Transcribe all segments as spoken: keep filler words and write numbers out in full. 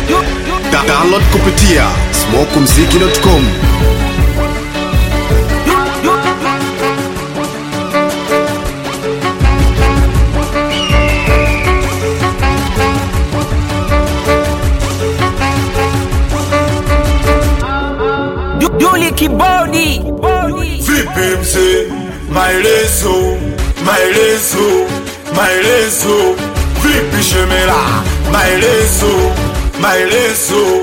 Download kupitia smoke mziki dot com. Duli kibodi Vipi mse, maelezo, maelezo, maelezo. Vipi shemela, maelezo, maelezo,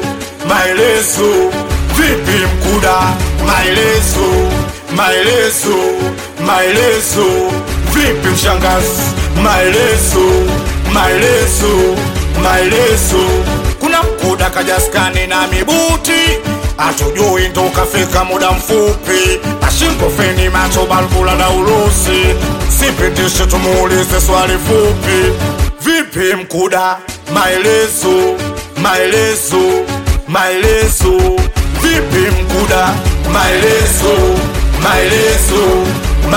maelezo. Vipi mkuda, maelezo, maelezo, maelezo. Vipi mshangazi, maelezo, maelezo, maelezo. Kuna mkuda kajaskani na mibuti, atujui ndo kafika muda mfupi. Ashimpo feni macho balbula na urusi, sipitishe tumuulize swali fupi. Vipi mkuda, maelezo, maelezo, maelezo. Vipi mkuda, maelezo, maelezo,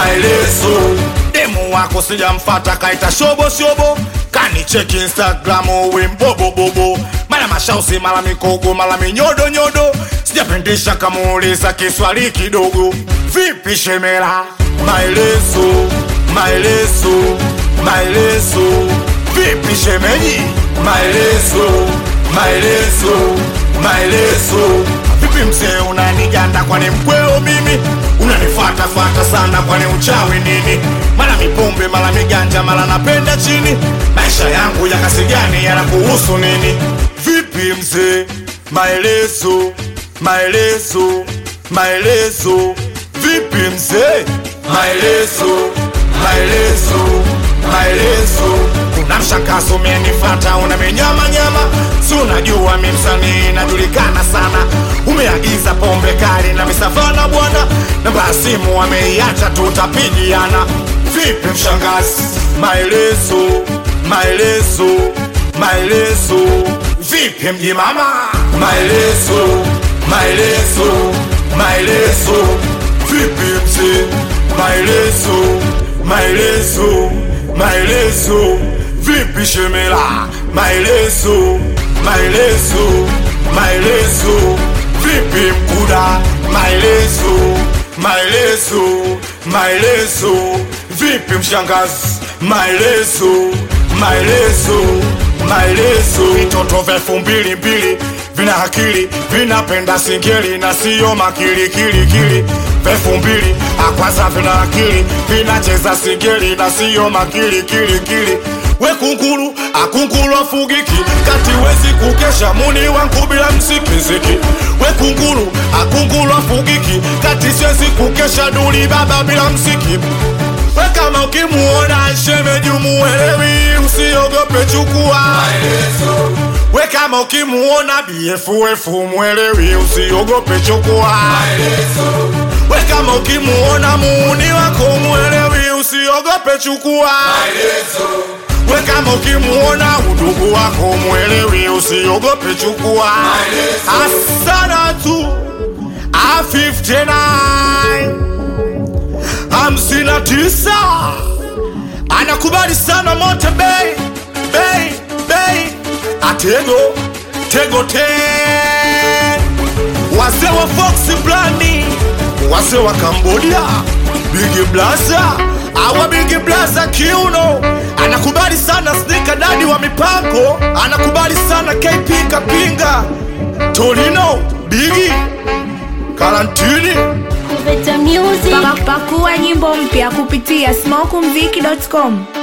maelezo. Demu wako sijamfata kaita shobo shobo, kani check Instagram uwe mbobo bobo. Mala mashausi, mala mikogo, mala minyodo nyodo. Sijapendisha kamuuliza kiswali kidogo. Vipi shemela, maelezo, maelezo, maelezo. Vipi shemeji, maelezo, maelezo, maelezo. Vipi mzee unaniganda kwani mkweo mimi? Unanifata fata sana kwani uchawi nini? Mala mipombe, mala miganja, mala napenda chini. Maisha yangu ya kasi gani yanakuhusu nini? Vipi mzee, maelezo, maelezo, maelezo. Vipi mzee, maelezo, maelezo, maelezo. Kuna mshakaso umenifata unamenyama nyama, si unajua mimi msanii najulikana sana. Umeagiza pombe kali na misafana bwana, namba ya simu ameiacha tutapigiana. Vipi mshangazi, maelezo, maelezo, maelezo. Vipi mji mama, maelezo, maelezo, maelezo. Vipi mzee, maelezo, maelezo, maelezo. Vipi shemela, maelezo, maelezo, maelezo. Vipi mkuda, maelezo, maelezo, maelezo. Vipi mshangazi, maelezo, maelezo, maelezo. Vitoto vefu mbili mbili, vina akili, vinapenda singeli na siyo makili kili kili. Vefu mbili, akwaza vina akili, vinacheza singeli na siyo makili kili kili. We kunguru, akunguru afugiki, kati wezi kukesha muni wangu bila msikiziki. We kunguru, akunguru afugiki, kati siwezi kukesha duli baba bila msiki. We kama ukimuona shemeji umuelewi, usiogope chukua maelezo. We kama ukimuona B F F umuelewi, usiogope chukua maelezo. We kama ukimuona muuni wako umuelewi, usiogope chukua maelezo. We kama ukimuona udugu wako umuelewi, usiogope chukua maelezo. Asana tu A fifty nine hamsini na tisa anakubali sana mote bay bay bay. Atego tego te wazee wa Fox Blandi, wazee wa Cambodia, Big Blaza, awa Big Blaza kiuno. Anakubali sana Sneaker Daddy wa mipango, anakubali sana K P Kapinga, Torino, Biggie, Karantini. Kupeta music. Pakua nyimbo mpya kupitia smoke mziki dot com.